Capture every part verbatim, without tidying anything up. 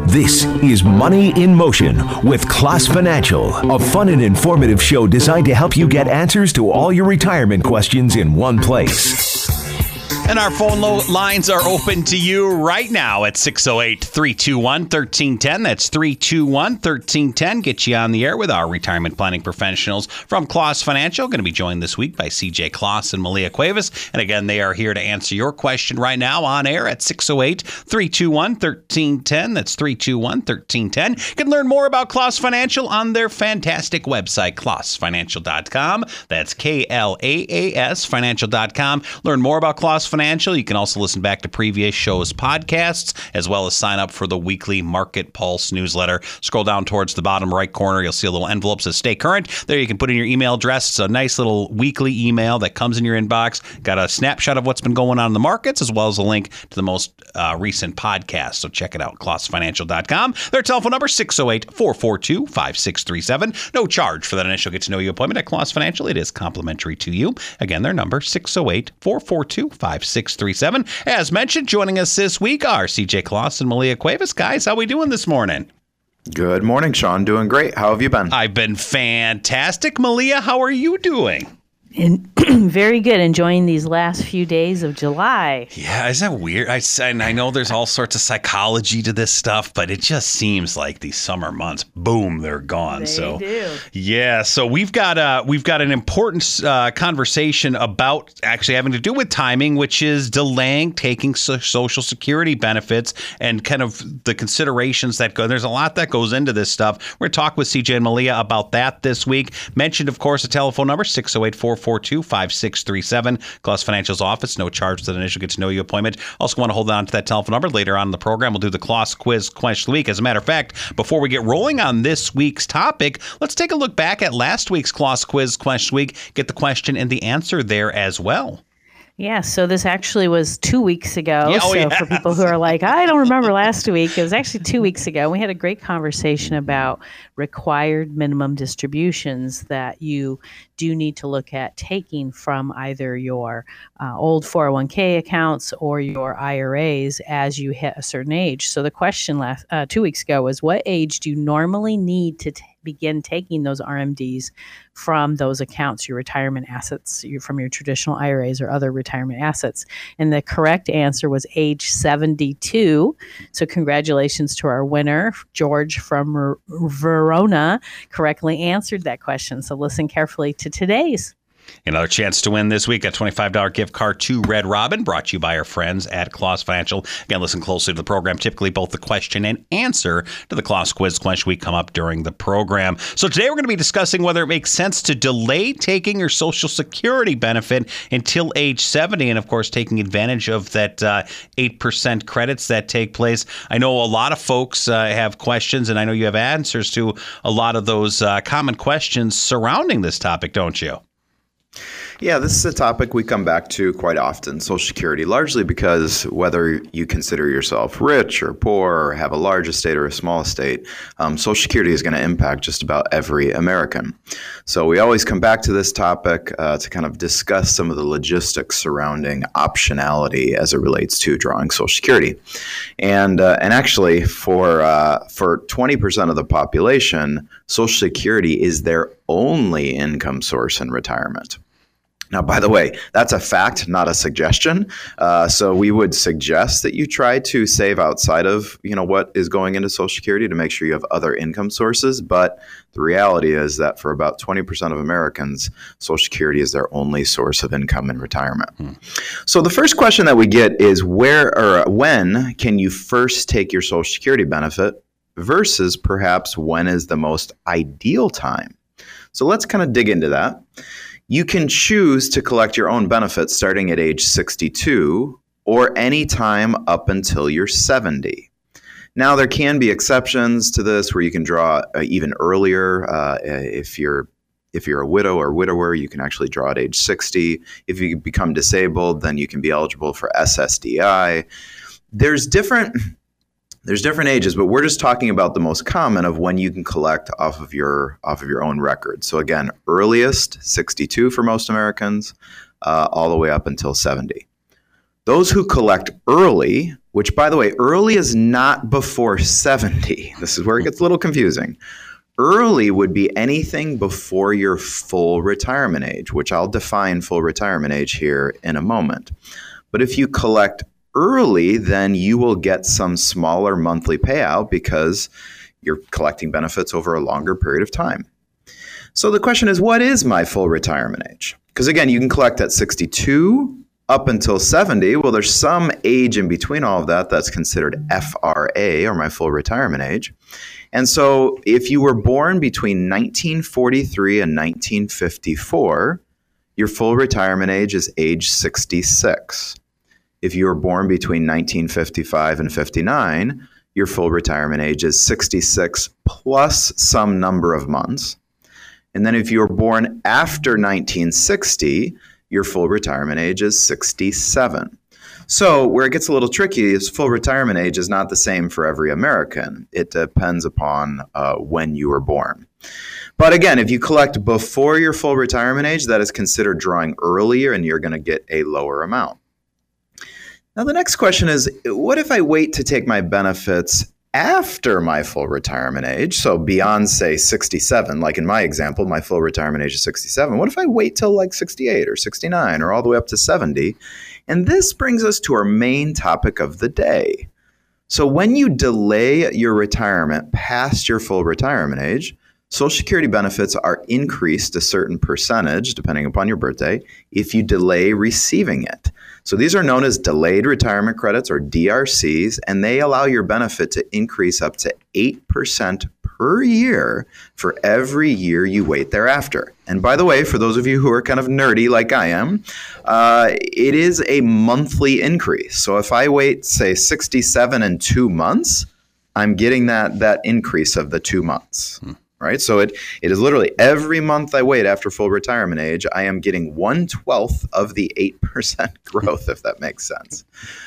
This is Money in Motion with Klaas Financial, a fun and informative show designed to help you get answers to all your retirement questions in one place. And our phone lo- lines are open to you right now at six oh eight, three two one, one three one zero. That's three two one, one three one zero. Get you on the air with our retirement planning professionals from Klaas Financial. Going to be joined this week by C J Klaas and Malia Cuevas. And again, they are here to answer your question right now on air at six oh eight, three two one, one three one zero. That's three two one, one three one zero. You can learn more about Klaas Financial on their fantastic website, klaas financial dot com. That's K L A A S financial dot com. Learn more about Klaas Financial. Financial. You can also listen back to previous shows' podcasts, as well as sign up for the weekly Market Pulse newsletter. Scroll down towards the bottom right corner. You'll see a little envelope that says Stay Current. There you can put in your email address. It's a nice little weekly email that comes in your inbox. Got a snapshot of what's been going on in the markets, as well as a link to the most uh, recent podcast. So check it out, klaas financial dot com. Their telephone number, six oh eight, four four two, five six three seven. No charge for that initial get-to-know-you appointment at Klaas Financial. It is complimentary to you. Again, their number, six oh eight, four four two, five six three seven. As mentioned, joining us this week are C J Klaas and Malia Cuevas. Guys, how we doing this morning? Good morning, Sean. Doing great. How have you been? I've been fantastic. Malia, how are you doing? And very good. Enjoying these last few days of July. Yeah, isn't that weird? I, and I know there's all sorts of psychology to this stuff, but it just seems like these summer months, boom, they're gone. They so do. Yeah, so we've got uh, we've got an important uh, conversation about actually having to do with timing, which is delaying taking so- Social Security benefits and kind of the considerations that go. There's a lot that goes into this stuff. We're going to talk with C J and Malia about that this week. Mentioned, of course, a telephone number, six oh eight, four four two, five six three seven. Klaas Financial's office, no charge for the initial get-to-know-you appointment. Also want to hold on to that telephone number. Later on in the program, we'll do the Klaas Quiz Question of the Week. As a matter of fact, before we get rolling on this week's topic, let's take a look back at last week's Klaas Quiz Question of the Week, get the question and the answer there as well. Yeah, so this actually was two weeks ago. Yeah, oh, so yes. for people who are like, I don't remember last week, it was actually two weeks ago. We had a great conversation about required minimum distributions that you do need to look at taking from either your uh, old four oh one k accounts or your I R As as you hit a certain age. So the question last uh, two weeks ago was, what age do you normally need to t- begin taking those R M Ds from those accounts, your retirement assets, your, from your traditional I R As or other retirement assets? And the correct answer was age seventy-two. So congratulations to our winner, George from R- Verona, correctly answered that question. So listen carefully to today's. Another chance to win this week, a twenty-five dollars gift card to Red Robin, brought to you by our friends at Klaas Financial. Again, listen closely to the program. Typically, both the question and answer to the Klaas Quiz Question Week come up during the program. So today we're going to be discussing whether it makes sense to delay taking your Social Security benefit until age seventy, and of course, taking advantage of that uh, eight percent credits that take place. I know a lot of folks uh, have questions, and I know you have answers to a lot of those uh, common questions surrounding this topic, don't you? Yeah, this is a topic we come back to quite often, Social Security, largely because whether you consider yourself rich or poor or have a large estate or a small estate, um, Social Security is going to impact just about every American. So we always come back to this topic uh, to kind of discuss some of the logistics surrounding optionality as it relates to drawing Social Security. And uh, and actually, for uh, for twenty percent of the population, Social Security is their only income source in retirement. Now, by the way, that's a fact, not a suggestion. Uh, so we would suggest that you try to save outside of, you know, what is going into Social Security to make sure you have other income sources. But the reality is that for about twenty percent of Americans, Social Security is their only source of income in retirement. Hmm. So the first question that we get is where or when can you first take your Social Security benefit versus perhaps when is the most ideal time? So let's kind of dig into that. You can choose to collect your own benefits starting at age sixty-two or any time up until you're seventy. Now, there can be exceptions to this where you can draw uh, even earlier. Uh, if you're if you're a widow or widower, you can actually draw at age sixty. If you become disabled, then you can be eligible for S S D I. There's different... There's different ages, but we're just talking about the most common of when you can collect off of your off of your own record. So again, earliest, sixty-two for most Americans, uh, all the way up until seventy. Those who collect early which, by the way, early is not before seventy. This is where it gets a little confusing. Early would be anything before your full retirement age, which I'll define full retirement age here in a moment. But if you collect early, then you will get some smaller monthly payout because you're collecting benefits over a longer period of time. So the question is, what is my full retirement age? Because again, you can collect at sixty-two up until seventy. Well, there's some age in between all of that that's considered F R A, or my full retirement age. And so if you were born between nineteen forty-three and nineteen fifty-four, your full retirement age is age sixty-six. If you were born between nineteen fifty-five and fifty-nine, your full retirement age is sixty-six plus some number of months. And then if you were born after nineteen sixty, your full retirement age is sixty-seven. So where it gets a little tricky is full retirement age is not the same for every American. It depends upon uh, when you were born. But again, if you collect before your full retirement age, that is considered drawing earlier, and you're going to get a lower amount. Now, the next question is, what if I wait to take my benefits after my full retirement age? So beyond, say, sixty-seven, like in my example, my full retirement age is sixty-seven. What if I wait till like sixty-eight or sixty-nine or all the way up to seventy? And this brings us to our main topic of the day. So when you delay your retirement past your full retirement age, Social Security benefits are increased a certain percentage, depending upon your birthday, if you delay receiving it. So these are known as delayed retirement credits, or D R Cs, and they allow your benefit to increase up to eight percent per year for every year you wait thereafter. And by the way, for those of you who are kind of nerdy like I am, uh, it is a monthly increase. So if I wait, say, sixty-seven and two months, I'm getting that, that increase of the two months. Hmm. Right. So it, it is literally every month I wait after full retirement age, I am getting one twelfth of the eight percent growth, if that makes sense.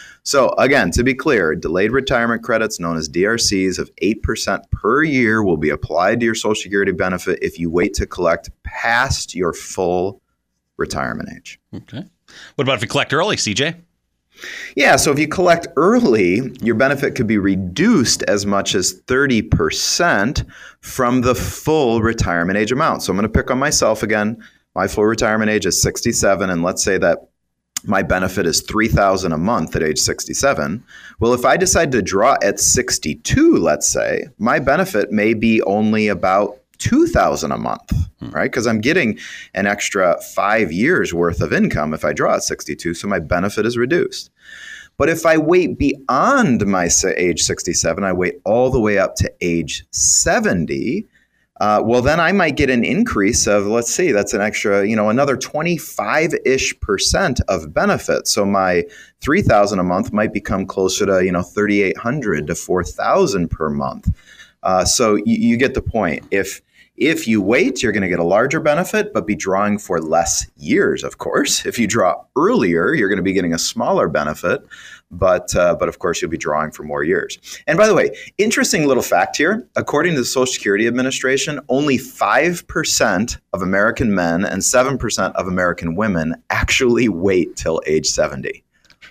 So again, to be clear, delayed retirement credits known as D R Cs of eight percent per year will be applied to your Social Security benefit if you wait to collect past your full retirement age. Okay. What about if you collect early, C J? Yeah, so if you collect early, your benefit could be reduced as much as thirty percent from the full retirement age amount. So I'm going to pick on myself again. My full retirement age is sixty-seven, and let's say that my benefit is three thousand dollars a month at age sixty-seven. Well, if I decide to draw at sixty-two, let's say, my benefit may be only about two thousand dollars a month, right? Because I'm getting an extra five years worth of income if I draw at sixty-two, so my benefit is reduced. But if I wait beyond my age sixty-seven, I wait all the way up to age seventy, uh, well, then I might get an increase of, let's see, that's an extra, you know, another twenty-five-ish percent of benefit. So my three thousand dollars a month might become closer to, you know, thirty-eight hundred dollars to four thousand dollars per month. Uh, so you, you get the point. If If you wait, you're going to get a larger benefit, but be drawing for less years, of course. If you draw earlier, you're going to be getting a smaller benefit, but uh, but of course, you'll be drawing for more years. And by the way, interesting little fact here. According to the Social Security Administration, only five percent of American men and seven percent of American women actually wait till age seventy.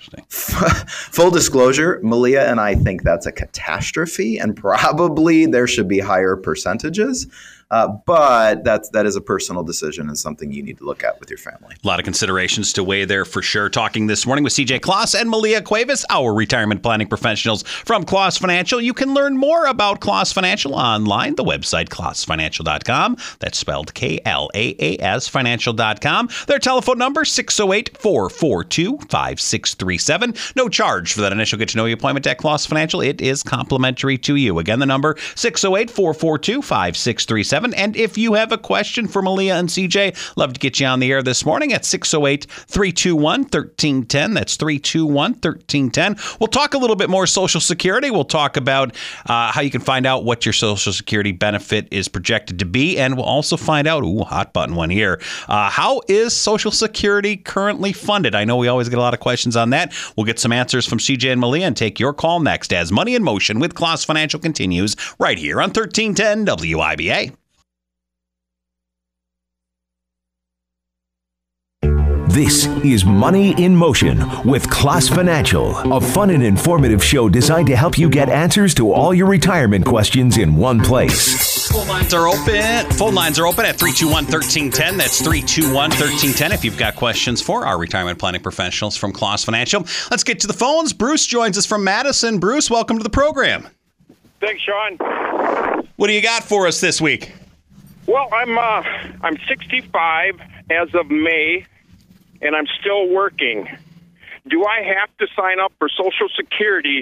Full disclosure, Malia and I think that's a catastrophe, and probably there should be higher percentages. Uh, but that's, that is a personal decision and something you need to look at with your family. A lot of considerations to weigh there for sure. Talking this morning with C J Kloss and Malia Cuevas, our retirement planning professionals from Kloss Financial. You can learn more about Kloss Financial online. The website, kloss financial dot com. That's spelled K L A A S financial dot com. Their telephone number, six oh eight, four four two, five six three seven. No charge for that initial get-to-know-you appointment at Kloss Financial. It is complimentary to you. Again, the number, six oh eight, four four two, five six three seven. And if you have a question for Malia and C J, love to get you on the air this morning at six oh eight, three two one, one three one zero. That's three two one, one three one zero. We'll talk a little bit more Social Security. We'll talk about uh, how you can find out what your Social Security benefit is projected to be. And we'll also find out, ooh, hot button one here, uh, how is Social Security currently funded? I know we always get a lot of questions on that. We'll get some answers from C J and Malia and take your call next as Money in Motion with Kloss Financial continues right here on thirteen ten W I B A. This is Money in Motion with Class Financial, a fun and informative show designed to help you get answers to all your retirement questions in one place. Phone lines are open. Phone lines are open at three two one, one three one zero. That's three two one, one three one zero if you've got questions for our retirement planning professionals from Class Financial. Let's get to the phones. Bruce joins us from Madison. Bruce, welcome to the program. Thanks, Sean. What do you got for us this week? Well, I'm uh, I'm sixty-five as of May, and I'm still working. Do I have to sign up for Social Security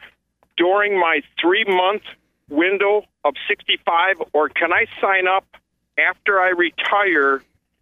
during my three-month window of sixty-five, or can I sign up after I retire,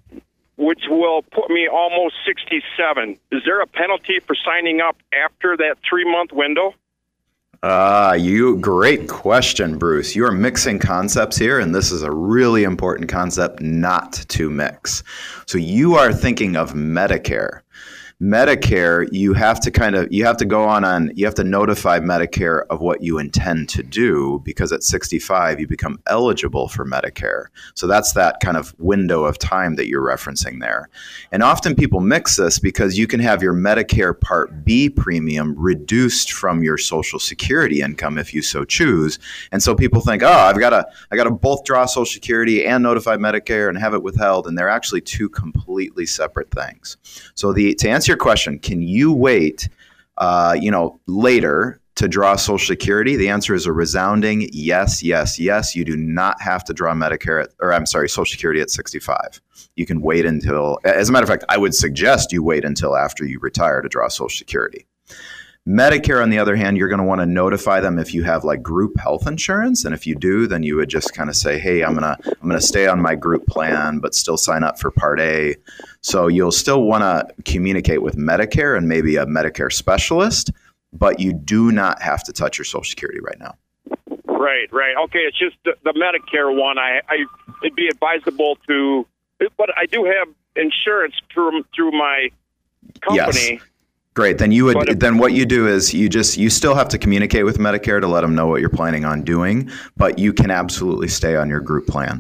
which will put me almost sixty-seven? Is there a penalty for signing up after that three-month window? Ah, uh, you great question, Bruce. You are mixing concepts here, and this is a really important concept not to mix. So you are thinking of Medicare. Medicare, you have to kind of, you have to go on on, you have to notify Medicare of what you intend to do, because at sixty-five, you become eligible for Medicare. So that's that kind of window of time that you're referencing there. And often people mix this because you can have your Medicare Part B premium reduced from your Social Security income if you so choose. And so people think, oh, I've got to, I got to both draw Social Security and notify Medicare and have it withheld. And they're actually two completely separate things. So the, to answer your question, can you wait, uh, you know, later to draw Social Security? The answer is a resounding yes, yes, yes. You do not have to draw Medicare, at, or I'm sorry, Social Security at sixty-five. You can wait until, as a matter of fact, I would suggest you wait until after you retire to draw Social Security. Medicare, on the other hand, you're going to want to notify them if you have like group health insurance. And if you do, then you would just kind of say, hey, I'm going to I'm going to stay on my group plan, but still sign up for Part A. So you'll still want to communicate with Medicare and maybe a Medicare specialist, but you do not have to touch your Social Security right now. Right, right. Okay, it's just the, the Medicare one. I, I it'd be advisable to, but I do have insurance through through my company. Yes. Great. Then you would. If, then what you do is you just you still have to communicate with Medicare to let them know what you're planning on doing, but you can absolutely stay on your group plan.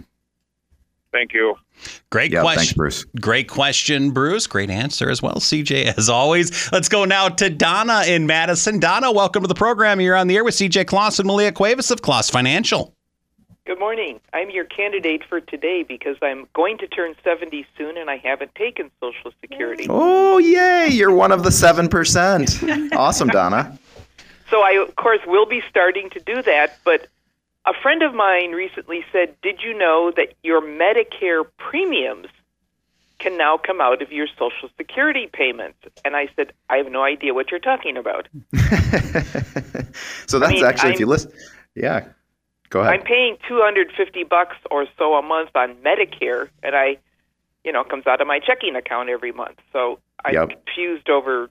Thank you. Great yeah, question. Thanks, Bruce. Great question, Bruce. Great answer as well, C J, as always. Let's go now to Donna in Madison. Donna, welcome to the program. You're on the air with C J Kloss and Malia Cuevas of Kloss Financial. Good morning. I'm your candidate for today because I'm going to turn seventy soon and I haven't taken Social Security. Oh, yay. You're one of the seven percent. Awesome, Donna. So I, of course, will be starting to do that, but a friend of mine recently said, did you know that your Medicare premiums can now come out of your Social Security payments? And I said, I have no idea what you're talking about. So that's I mean, actually, I'm, if you listen, yeah. Go ahead. I'm paying two hundred fifty bucks or so a month on Medicare, and I, you know, it comes out of my checking account every month. So I'm yep. confused over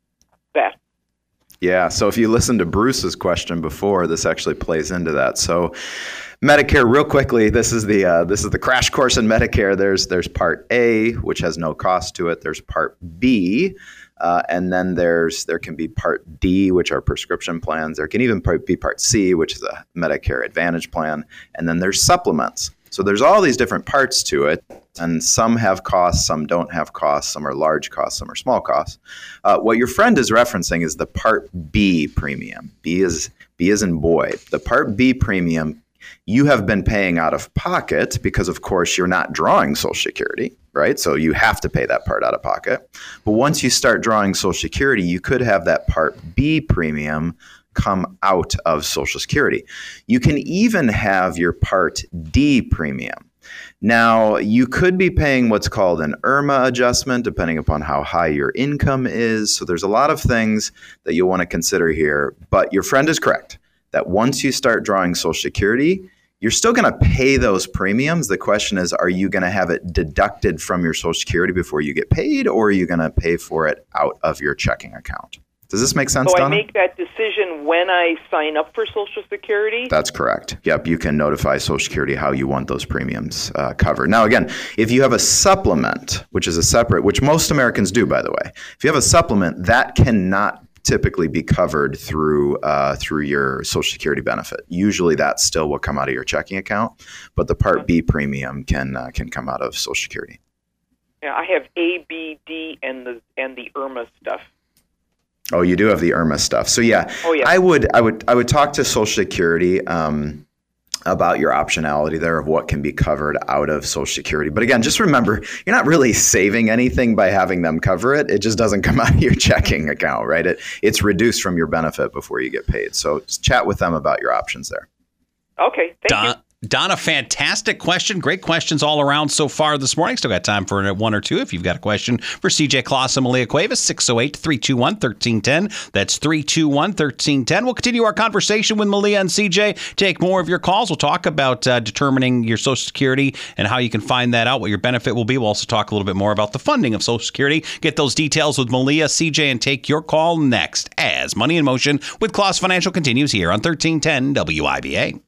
that. Yeah. So if you listened to Bruce's question before, this actually plays into that. So Medicare, real quickly, this is the uh, this is the crash course in Medicare. There's there's Part A, which has no cost to it. There's Part B. Uh, and then there's there can be Part D, which are prescription plans. There can even be Part C, which is a Medicare Advantage plan. And then there's supplements. So there's all these different parts to it. And some have costs, some don't have costs, some are large costs, some are small costs. Uh, what your friend is referencing is the Part B premium. B is B is in boy. The Part B premium you have been paying out of pocket because, of course, you're not drawing Social Security, right? So you have to pay that part out of pocket. But once you start drawing Social Security, you could have that Part B premium come out of Social Security. You can even have your Part D premium. Now, you could be paying what's called an I R M A adjustment, depending upon how high your income is. So there's a lot of things that you'll want to consider here. But your friend is correct that once you start drawing Social Security, you're still going to pay those premiums. The question is, are you going to have it deducted from your Social Security before you get paid, or are you going to pay for it out of your checking account? Does this make sense, So Donna? I make that decision when I sign up for Social Security? That's correct. Yep, you can notify Social Security how you want those premiums uh, covered. Now, again, if you have a supplement, which is a separate, which most Americans do, by the way, if you have a supplement, that cannot typically be covered through uh, through your Social Security benefit. Usually that still will come out of your checking account, but the Part B premium can uh, can come out of Social Security. Yeah, I have A, B, D, and the and the IRMA stuff. Oh, you do have the IRMA stuff. So yeah, oh, yeah. I would I would I would talk to Social Security um, about your optionality there of what can be covered out of Social Security. But again, just remember, you're not really saving anything by having them cover it. It just doesn't come out of your checking account, right? It it's reduced from your benefit before you get paid. So just chat with them about your options there. Okay, thank Don- you. Donna, fantastic question. Great questions all around so far this morning. Still got time for one or two if you've got a question for C J Kloss and Malia Cuevas, six oh eight, three two one, one three one zero. That's three two one, one three one zero. We'll continue our conversation with Malia and C J. Take more of your calls. We'll talk about uh, determining your Social Security and how you can find that out, what your benefit will be. We'll also talk a little bit more about the funding of Social Security. Get those details with Malia, C J, and take your call next as Money in Motion with Kloss Financial continues here on thirteen ten W I B A.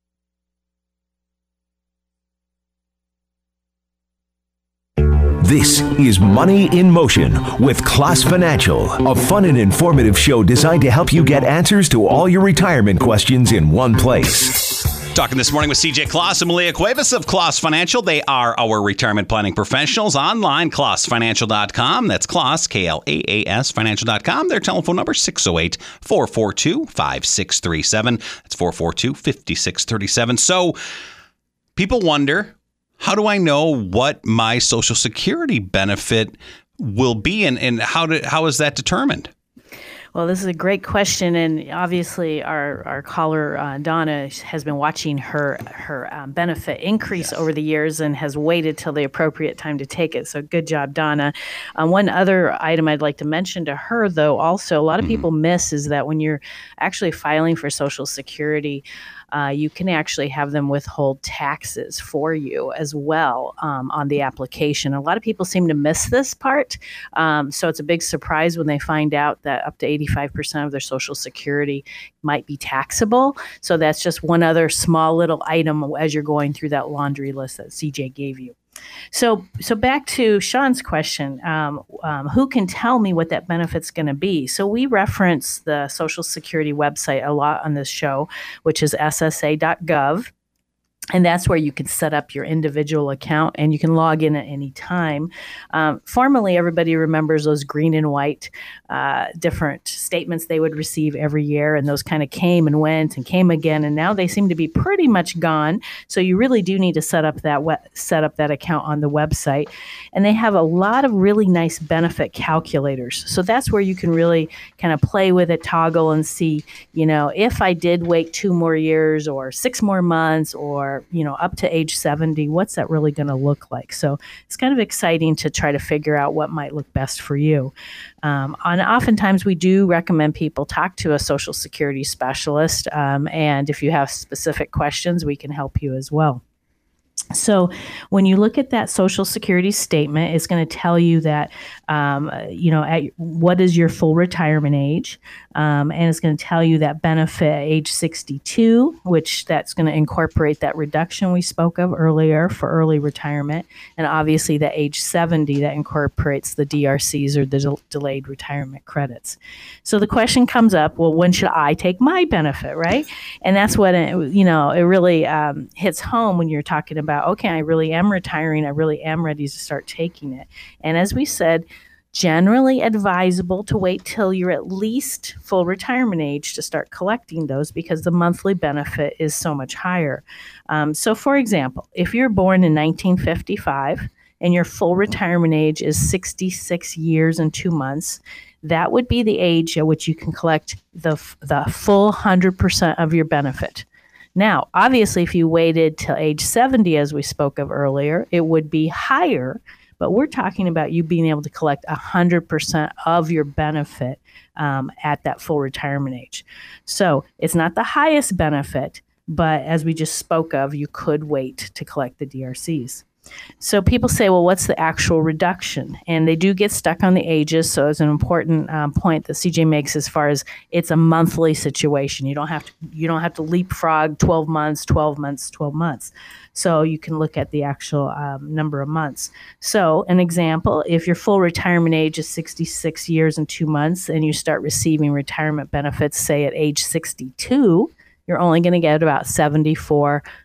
This is Money in Motion with Kloss Financial, a fun and informative show designed to help you get answers to all your retirement questions in one place. Talking this morning with C J Kloss and Malia Cuevas of Kloss Financial. They are our retirement planning professionals online, kloss financial dot com. That's Kloss, K L A A S, financial dot com. Their telephone number, six oh eight, four four two, five six three seven. That's four four two, five six three seven. So people wonder, how do I know what my Social Security benefit will be, and, and how do, how is that determined? Well, this is a great question, and obviously our, our caller, uh, Donna, has been watching her her um, benefit increase yes. over the years and has waited till the appropriate time to take it. So good job, Donna. Um, one other item I'd like to mention to her, though, also, a lot of mm-hmm. people miss is that when you're actually filing for Social Security, Uh, you can actually have them withhold taxes for you as well um, on the application. A lot of people seem to miss this part. Um, so it's a big surprise when they find out that up to eighty-five percent of their Social Security might be taxable. So that's just one other small little item as you're going through that laundry list that C J gave you. So so back to Sean's question, um, um, who can tell me what that benefit's going to be? So we reference the Social Security website a lot on this show, which is S S A dot gov. And that's where you can set up your individual account and you can log in at any time. Um, formerly, everybody remembers those green and white uh, different statements they would receive every year. And those kind of came and went and came again. And now they seem to be pretty much gone. So you really do need to set up that we- set up that account on the website. And they have a lot of really nice benefit calculators. So that's where you can really kind of play with it, toggle and see, you know, if I did wait two more years or six more months or you know, up to age seventy, what's that really going to look like? So it's kind of exciting to try to figure out what might look best for you. Um, and oftentimes we do recommend people talk to a Social Security specialist. Um, and if you have specific questions, we can help you as well. So when you look at that Social Security statement, it's going to tell you that, um, you know, at, what is your full retirement age? Um, and it's going to tell you that benefit at age sixty-two, which that's going to incorporate that reduction we spoke of earlier for early retirement. And obviously the age seventy that incorporates the D R Cs or the del- delayed retirement credits. So the question comes up, well, when should I take my benefit, right? And that's what, it, you know, it really um, hits home when you're talking about, okay, I really am retiring. I really am ready to start taking it. And as we said, generally advisable to wait till you're at least full retirement age to start collecting those because the monthly benefit is so much higher. Um, so for example, if you're born in nineteen fifty-five and your full retirement age is sixty-six years and two months, that would be the age at which you can collect the, the full one hundred percent of your benefit. Now, obviously, if you waited till age seventy, as we spoke of earlier, it would be higher, but we're talking about you being able to collect one hundred percent of your benefit um, at that full retirement age. So it's not the highest benefit, but as we just spoke of, you could wait to collect the D R Cs. So people say, well, what's the actual reduction? And they do get stuck on the ages. So it's an important um, point that C J makes as far as it's a monthly situation. You don't have to, you don't have to leapfrog twelve months, twelve months, twelve months. So you can look at the actual um, number of months. So an example, if your full retirement age is sixty-six years and two months and you start receiving retirement benefits, say at age sixty-two, you're only going to get about seventy-four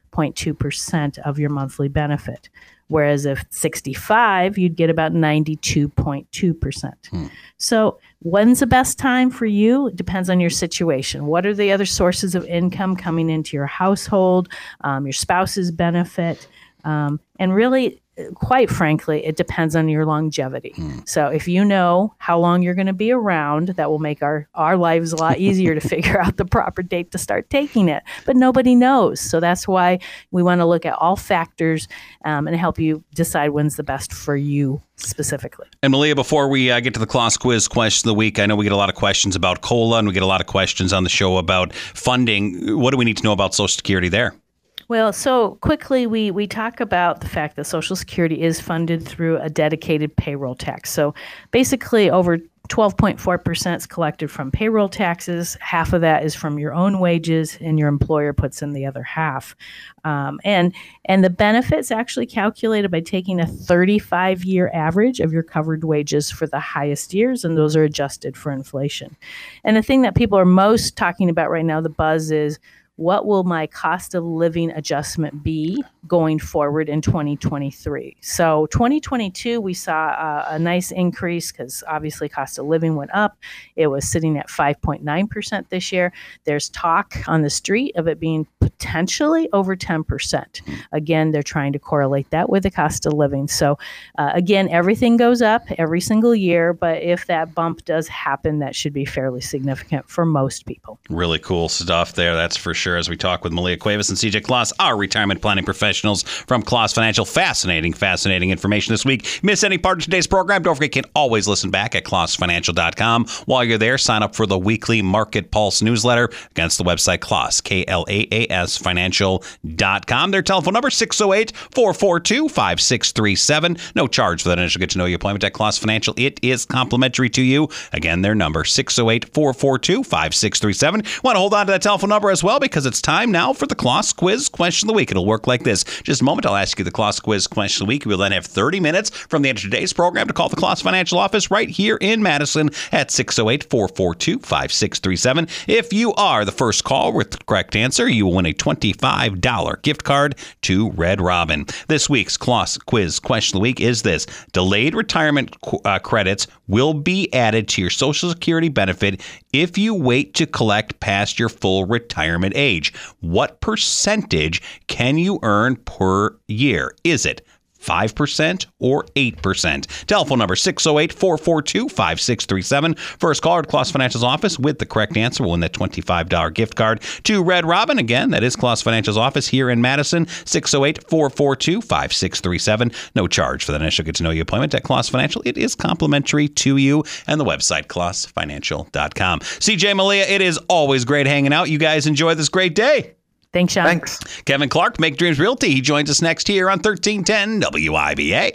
point two percent of your monthly benefit. Whereas if sixty-five, you'd get about ninety-two point two percent. Hmm. So when's the best time for you? It depends on your situation. What are the other sources of income coming into your household, um, your spouse's benefit? Um, and really, quite frankly, it depends on your longevity. Mm. So if you know how long you're going to be around, that will make our, our lives a lot easier to figure out the proper date to start taking it. But nobody knows. So that's why we want to look at all factors um, and help you decide when's the best for you specifically. And Malia, before we uh, get to the Class Quiz question of the week, I know we get a lot of questions about COLA and we get a lot of questions on the show about funding. What do we need to know about Social Security there? Well, so quickly, we, we talk about the fact that Social Security is funded through a dedicated payroll tax. So basically, over twelve point four percent is collected from payroll taxes. Half of that is from your own wages, and your employer puts in the other half. Um, and and the benefits actually calculated by taking a thirty-five year average of your covered wages for the highest years, and those are adjusted for inflation. And the thing that people are most talking about right now, the buzz is, what will my cost of living adjustment be going forward in twenty twenty-three? So twenty twenty-two, we saw a, a nice increase because obviously cost of living went up. It was sitting at five point nine percent this year. There's talk on the street of it being potentially over ten percent. Again, they're trying to correlate that with the cost of living. So uh, again, everything goes up every single year, but if that bump does happen, that should be fairly significant for most people. Really cool stuff there, that's for sure. As we talk with Malia Cuevas and C J Kloss, our retirement planning professionals from Kloss Financial. Fascinating, fascinating information this week. Miss any part of today's program? Don't forget, you can always listen back at kloss financial dot com. While you're there, sign up for the weekly Market Pulse newsletter against the website Kloss, K L A A S financial dot com. Their telephone number, six oh eight, four four two, five six three seven. No charge for that initial get-to-know-you appointment at Kloss Financial. It is complimentary to you. Again, their number, six oh eight, four four two, five six three seven. Want to hold on to that telephone number as well, because it's time now for the Kloss Quiz question of the week. It'll work like this. Just a moment, I'll ask you the Kloss Quiz question of the week. We'll then have thirty minutes from the end of today's program to call the Kloss Financial office right here in Madison at six oh eight, four four two, five six three seven. If you are the first call with the correct answer, you will win a twenty-five dollars gift card to Red Robin. This week's Kloss Quiz question of the week is this. Delayed retirement uh, credits will be added to your Social Security benefit if you wait to collect past your full retirement age. What percentage can you earn per year? Is it five percent or eight percent? Telephone number six oh eight, four four two, five six three seven. First caller at Kloss Financial's office with the correct answer will win that twenty-five dollars gift card to Red Robin. Again, that is Kloss Financial's office here in Madison, six oh eight, four four two, five six three seven. No charge for that initial get-to-know-you appointment at Kloss Financial. It is complimentary to you, and the website, kloss financial dot com. C J, Malia, it is always great hanging out. You guys enjoy this great day. Thanks, Sean. Thanks. Kevin Clark, Make Dreams Realty. He joins us next here on thirteen ten W I B A.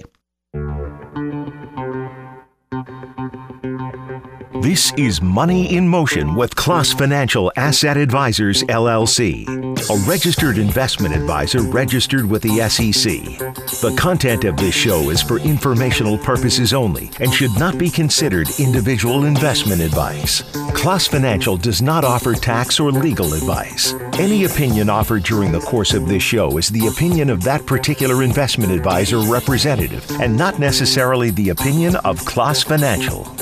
This is Money in Motion with Kloss Financial Asset Advisors, L L C, a registered investment advisor registered with the S E C. The content of this show is for informational purposes only and should not be considered individual investment advice. Kloss Financial does not offer tax or legal advice. Any opinion offered during the course of this show is the opinion of that particular investment advisor representative and not necessarily the opinion of Kloss Financial.